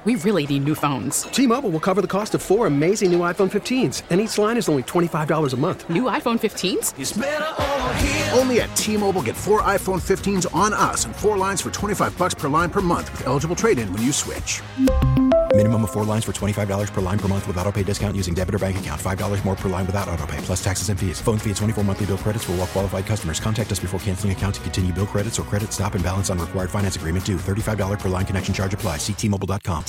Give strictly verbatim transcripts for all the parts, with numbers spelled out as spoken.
We really need new phones. T-Mobile will cover the cost of four amazing new iPhone fifteens, and each line is only twenty-five dollars a month. New iPhone fifteens? It's better over here. Only at T-Mobile, get four iPhone fifteens on us and four lines for twenty-five dollars per line per month with eligible trade-in when you switch. Minimum of four lines for twenty-five dollars per line per month with autopay discount using debit or bank account. five dollars more per line without autopay, plus taxes and fees. Phone fee at twenty-four monthly bill credits for well-qualified customers. Contact us before canceling account to continue bill credits or credit stop and balance on required finance agreement due. thirty-five dollars per line connection charge applies. See T Mobile dot com.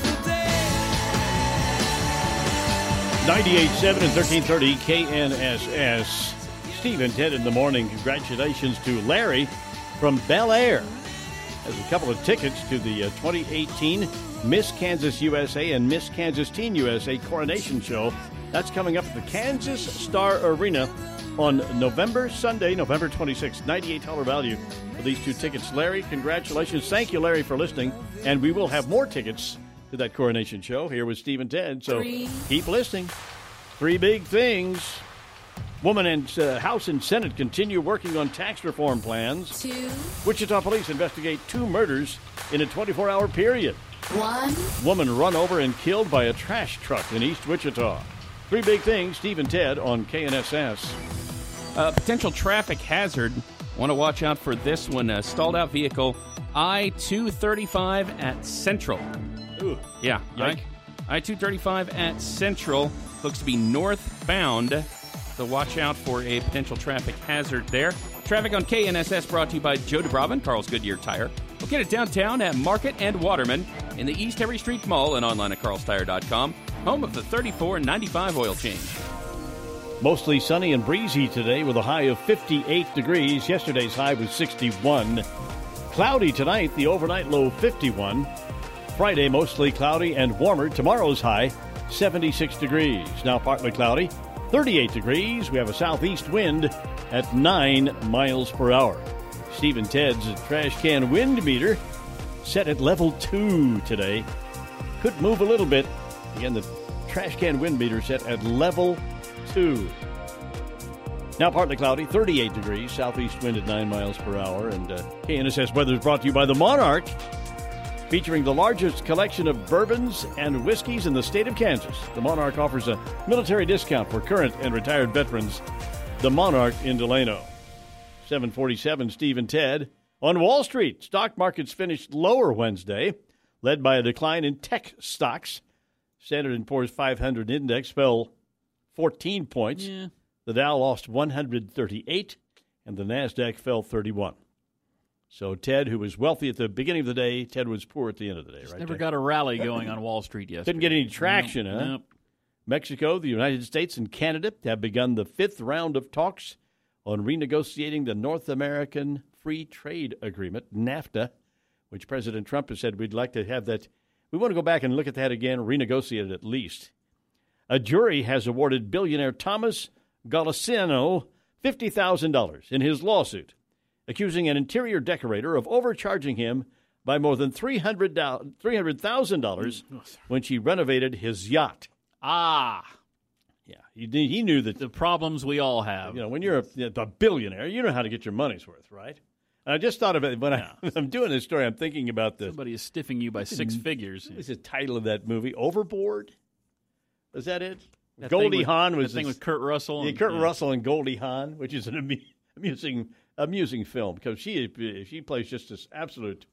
ninety-eight point seven and thirteen thirty K N S S. Steve and Ted in the morning. Congratulations to Larry from Bel Air. Has a couple of tickets to the uh, twenty eighteen Miss Kansas U S A and Miss Kansas Teen U S A Coronation Show. That's coming up at the Kansas Star Arena on November, Sunday, November twenty-sixth. ninety-eight dollars value for these two tickets. Larry, congratulations. Thank you, Larry, for listening. And we will have more tickets to that Coronation Show here with Steve and Ted. So Three. Keep listening. Three big things. Woman and uh, House and Senate continue working on tax reform plans. Two. Wichita police investigate two murders in a twenty-four hour period. One. Woman run over and killed by a trash truck in East Wichita. Three big things. Steve and Ted on K N S S. Uh, potential traffic hazard. Want to watch out for this one. A stalled out vehicle. I two thirty-five at Central. Ooh. Yeah. Yike. I two thirty-five at Central. Looks to be northbound. So watch out for a potential traffic hazard there. Traffic on K N S S brought to you by Joe DeBravin, Carl's Goodyear Tire. Located downtown at Market and Waterman in the East Henry Street Mall and online at carls tire dot com. Home of the thirty-four ninety-five oil change. Mostly sunny and breezy today with a high of fifty-eight degrees. Yesterday's high was sixty-one. Cloudy tonight, the overnight low fifty-one. Friday, mostly cloudy and warmer. Tomorrow's high, seventy-six degrees. Now partly cloudy, thirty-eight degrees. We have a southeast wind at nine miles per hour. Steve and Ted's trash can wind meter set at level two today. Could move a little bit. Again, the trash can wind meter set at level two. Now partly cloudy, thirty-eight degrees. Southeast wind at nine miles per hour. And uh, K N S S weather is brought to you by the Monarch, featuring the largest collection of bourbons and whiskeys in the state of Kansas. The Monarch offers a military discount for current and retired veterans. The Monarch in Delano. seven forty-seven, Steve and Ted. On Wall Street, stock markets finished lower Wednesday, led by a decline in tech stocks. Standard and Poor's five hundred index fell fourteen points. Yeah. The Dow lost one hundred thirty-eight, and the NASDAQ fell thirty-one. So Ted, who was wealthy at the beginning of the day, Ted was poor at the end of the day, Just right? never Ted? got a rally going on Wall Street yesterday. Didn't get any traction, nope, huh? Nope. Mexico, the United States, and Canada have begun the fifth round of talks on renegotiating the North American Free Trade Agreement, NAFTA, which President Trump has said we'd like to have that. We want to go back and look at that again, renegotiate it at least. A jury has awarded billionaire Thomas Golisano fifty thousand dollars in his lawsuit, accusing an interior decorator of overcharging him by more than three hundred thousand dollars when she renovated his yacht. Ah. Yeah, he, he knew that. The problems we all have. You know, when you're a, a billionaire, you know how to get your money's worth, right? And I just thought of it when Yeah. I, I'm doing this story. I'm thinking about the. Somebody is stiffing you by six figures. What was the title of that movie? Overboard? Was that it? That Goldie thing with- Hawn was that thing this- with Kurt Russell. Yeah, and- Kurt yeah. Russell and Goldie Hawn, which is an amu- amusing, amusing film because she she plays just this absolute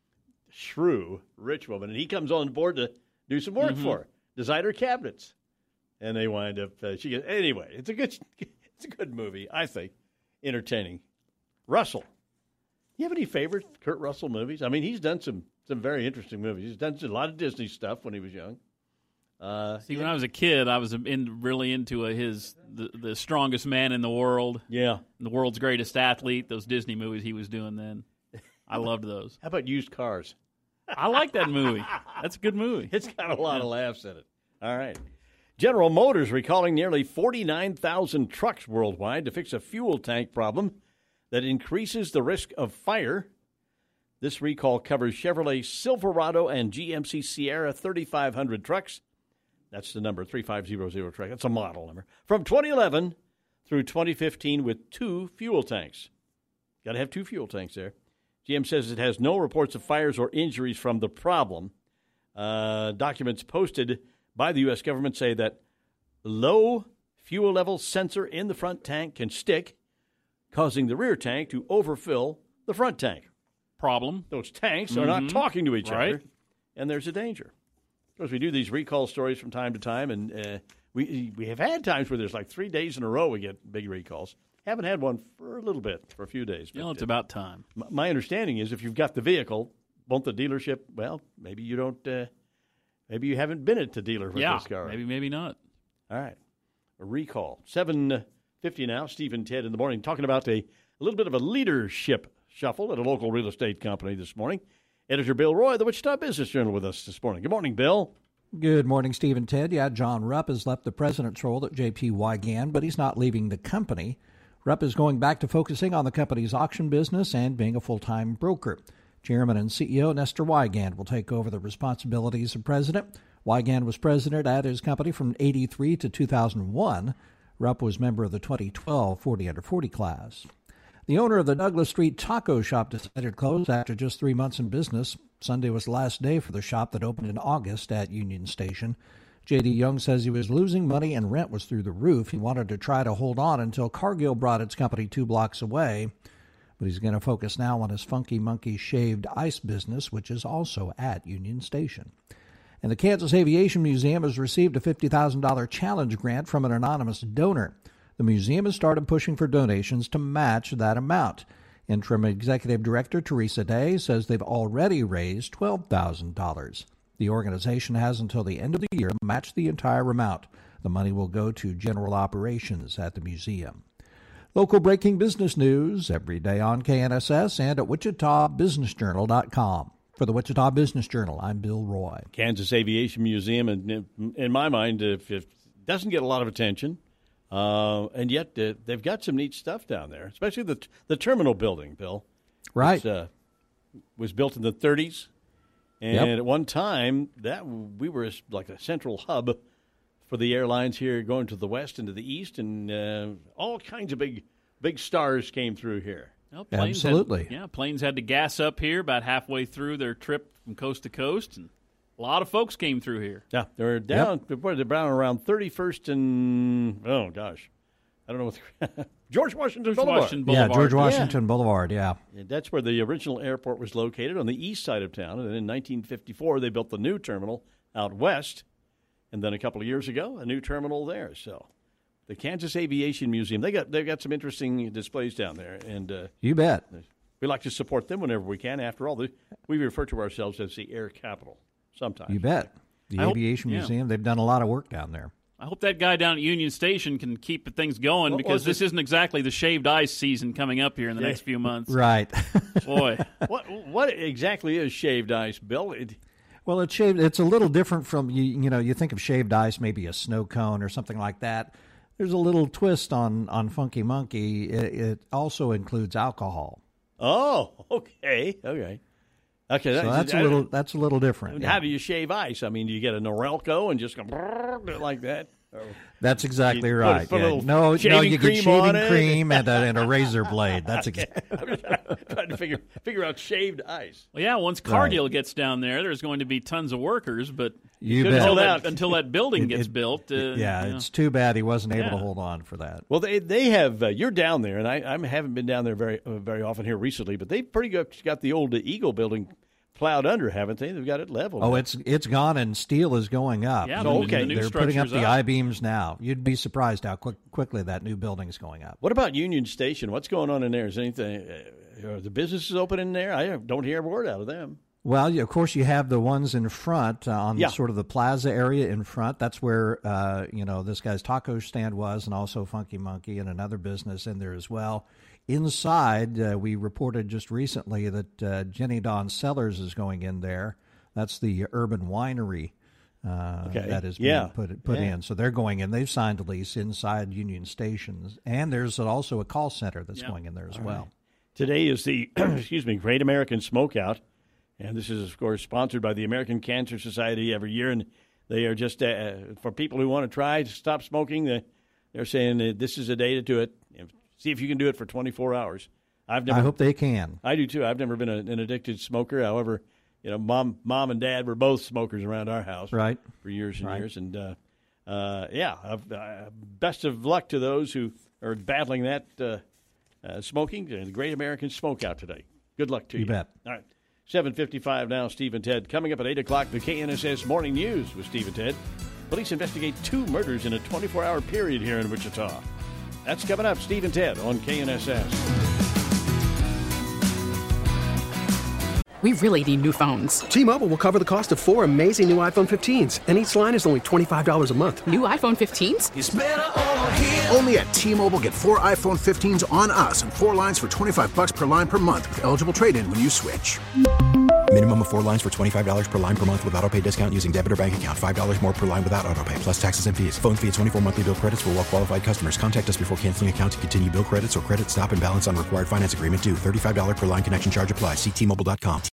shrew, rich woman, and he comes on board to do some work Mhm. for her, design her cabinets, and they wind up. Uh, she gets anyway. It's a good, it's a good movie, I think, entertaining. Russell, you have any favorite Kurt Russell movies? I mean, he's done some some very interesting movies. He's done a lot of Disney stuff when he was young. Uh, See, when I was a kid, I was in, really into a, his the, the strongest man in the world. Yeah, the world's greatest athlete. Those Disney movies he was doing then, I loved those. How about Used Cars? I like that movie. That's a good movie. It's got a lot of laughs in it. All right. General Motors recalling nearly forty-nine thousand trucks worldwide to fix a fuel tank problem that increases the risk of fire. This recall covers Chevrolet Silverado and G M C Sierra thirty-five hundred trucks. That's the number, thirty-five hundred truck. That's a model number. From twenty eleven through twenty fifteen with two fuel tanks. Got to have two fuel tanks there. G M says it has no reports of fires or injuries from the problem. Uh, documents posted by the U S government say that low fuel level sensor in the front tank can stick, causing the rear tank to overfill the front tank. Problem. Those tanks Mm-hmm. are not talking to each Right. other, and there's a danger. Of course, we do these recall stories from time to time, and uh, we we have had times where there's like three days in a row we get big recalls. Haven't had one for a little bit, for a few days. You know, it's uh, about time. m- my understanding is if you've got the vehicle, won't the dealership, well, maybe you don't, uh, maybe you haven't been at the dealer with Yeah, this car. maybe, maybe not. All right. A recall. seven fifty now. Steve and Ted in the morning talking about a, a little bit of a leadership shuffle at a local real estate company this morning. Editor Bill Roy, the Wichita Business Journal, with us this morning. Good morning, Bill. Good morning, Steve and Ted. Yeah, John Rupp has left the president's role at J P. Wygand, but he's not leaving the company. Rupp is going back to focusing on the company's auction business and being a full-time broker. Chairman and C E O Nestor Wygand will take over the responsibilities of president. Wygand was president at his company from eighty-three to two thousand one. Rupp was member of the twenty twelve forty under forty class. The owner of the Douglas Street Taco Shop decided to close after just three months in business. Sunday was the last day for the shop that opened in August at Union Station. J D. Young says he was losing money and rent was through the roof. He wanted to try to hold on until Cargill brought its company two blocks away. But he's going to focus now on his Funky Monkey shaved ice business, which is also at Union Station. And the Kansas Aviation Museum has received a fifty thousand dollars challenge grant from an anonymous donor. The museum has started pushing for donations to match that amount. Interim Executive Director Teresa Day says they've already raised twelve thousand dollars. The organization has until the end of the year to match the entire amount. The money will go to general operations at the museum. Local breaking business news every day on K N S S and at Wichita Business Journal dot com. For the Wichita Business Journal, I'm Bill Roy. Kansas Aviation Museum, in, in my mind, if it doesn't get a lot of attention, uh, and yet uh, they've got some neat stuff down there, especially the the terminal building, Bill. Right. Which, uh, was built in the thirties, and Yep. at one time, that we were like a central hub for the airlines here going to the west and to the east, and uh, all kinds of big big stars came through here. Well, planes Absolutely. Had, yeah, planes had to gas up here about halfway through their trip from coast to coast, and a lot of folks came through here. Yeah, they're down. They're down around thirty-first and oh gosh, I don't know what George Washington Boulevard. Washington Yeah, Boulevard. George Washington Boulevard, yeah. And that's where the original airport was located on the east side of town. And in nineteen fifty-four, they built the new terminal out west. And then a couple of years ago, a new terminal there. So the Kansas Aviation Museum, they got they've got some interesting displays down there, and uh, You bet. we like to support them whenever we can. After all, the, we refer to ourselves as the air capital. Sometimes You bet. The I hope- Aviation yeah. Museum, they've done a lot of work down there. I hope that guy down at Union Station can keep things going What because was this it? isn't exactly the shaved ice season coming up here in the Yeah. next few months. Right. Boy. What what exactly is shaved ice, Bill? It, Well, it's shaved. It's a little different from you. You know, you think of shaved ice, maybe a snow cone or something like that. There's a little twist on on Funky Monkey. It, it also includes alcohol, oh, okay, okay, okay. so that's a little that's a little different. How yeah. do you shave ice? I mean, do you get a Norelco and just go brrr, like that? Or, That's exactly You put- right. put a yeah. little No, no, shaving you cream get shaving on it. cream and a, and a razor blade. That's exactly. I'm just trying to figure figure out shaved ice. Well, yeah, once Cargill gets down there, there's going to be tons of workers, but You couldn't bet. hold until out. that, until that building It- gets it- built. Uh, yeah, you know. it's too bad he wasn't able to Yeah. hold on for that. Well, they they have. Uh, you're down there, and I, I haven't been down there very uh, very often here recently. But they've pretty good got the old Eagle building plowed under, haven't they? They've got it leveled. Oh, it's it's gone and steel is going up. Yeah, the- okay. the new They're putting up structure's the up. I-beams now. You'd be surprised how quick, quickly that new building's going up. What about Union Station? What's going on in there? Is anything? Uh, are the businesses open in there? I don't hear a word out of them. Well, you, of course, you have the ones in front uh, on Yeah. sort of the plaza area in front. That's where, uh, you know, this guy's taco stand was, and also Funky Monkey and another business in there as well. Inside, uh, we reported just recently that uh, Jenny Dawn Cellars is going in there. That's the urban winery uh, Okay. that is being Yeah. put, put Yeah. in. So they're going in. They've signed a lease inside Union Stations. And there's also a call center that's Yeah. going in there as well. Today is the excuse me Great American Smokeout, and this is of course sponsored by the American Cancer Society every year, and they are just uh, for people who want to try to stop smoking. Uh, they're saying that this is a day to do it. See if you can do it for twenty-four hours. I've never. I hope they can. I do too. I've never been a, an addicted smoker. However, you know, mom, mom and dad were both smokers around our house, right, for years and right. years. And uh, uh, yeah, uh, best of luck to those who are battling that uh, uh, smoking. The Great American Smokeout today. Good luck to you. You bet. All right, seven fifty-five now. Steve and Ted coming up at eight o'clock. The K N S S Morning News with Steve and Ted. Police investigate two murders in a twenty-four hour period here in Wichita. That's coming up. Steve and Ted on K N S S. We really need new phones. T-Mobile will cover the cost of four amazing new iPhone fifteens, and each line is only twenty-five dollars a month. New iPhone fifteens? It's better over here. Only at T-Mobile, get four iPhone fifteens on us and four lines for twenty-five bucks per line per month with eligible trade-in when you switch. Minimum of four lines for twenty-five dollars per line per month with auto pay discount using debit or bank account. five dollars more per line without auto pay, plus taxes and fees. Phone fee at twenty-four monthly bill credits for well-qualified customers. Contact us before canceling account to continue bill credits or credit stop and balance on required finance agreement due. thirty-five dollars per line connection charge applies. See T Mobile dot com.